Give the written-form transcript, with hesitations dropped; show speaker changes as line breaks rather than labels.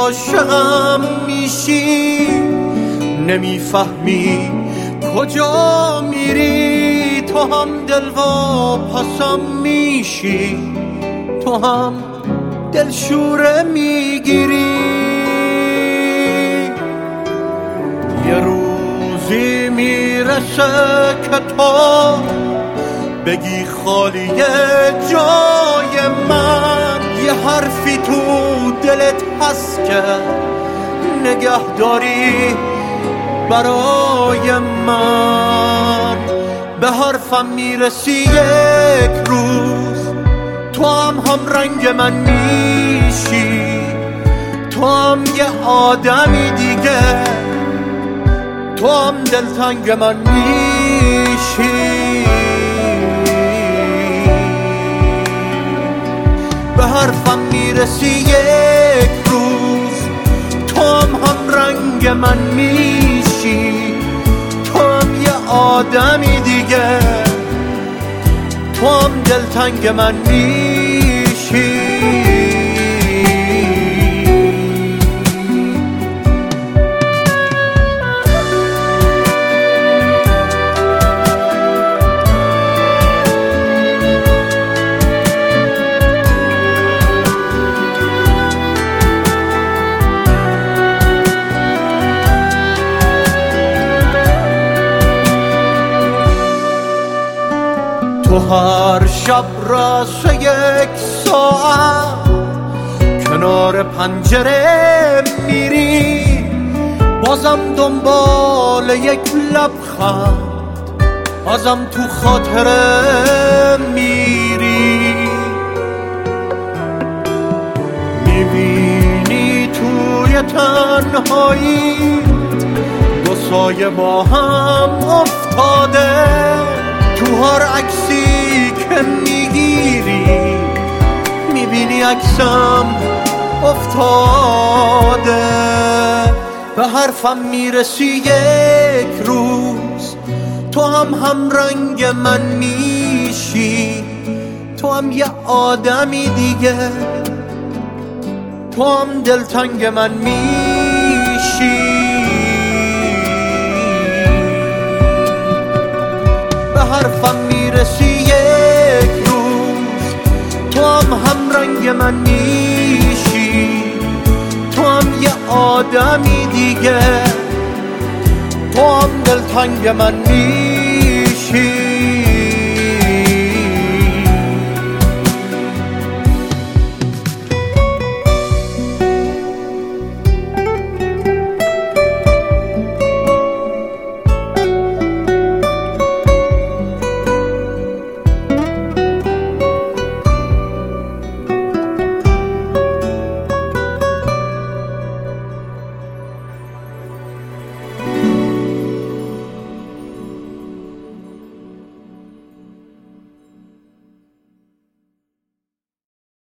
عاشقم میشی، نمیفهمی کجا میری. تو هم دلواپسم میشی، تو هم دلشوره میگیری. یه روزی میرسه که تو بگی خالیه جای من. یه حرفی تو دلت هست که نگهداری برای من. به حرفم میرسی یک روز، تو هم رنگ من میشی. تو هم یه آدمی دیگه، تو هم دلتنگ من میشی. به حرفم میرسی یک روز، تو هم رنگ من میشی. تو هم یه آدمی دیگه، تو هم دلتنگ من میشی. تو هر شب راست یک ساعت کنار پنجره میری، بازم دنبال یک لبخند ازم تو خاطره میری. میبینی توی تنهایی دو سایه با هم افتاده، تو هر عکسی که میگیری میبینی عکسم افتاده. به حرفم میرسی یک روز، تو هم رنگ من میشی. تو هم یه آدمی دیگه، تو هم دلتنگ من میشی. به حرفم میرسی یک روز، تو هم رنگ من میشی. تو هم یه آدمی دیگه، تو هم دلتنگ من میشی.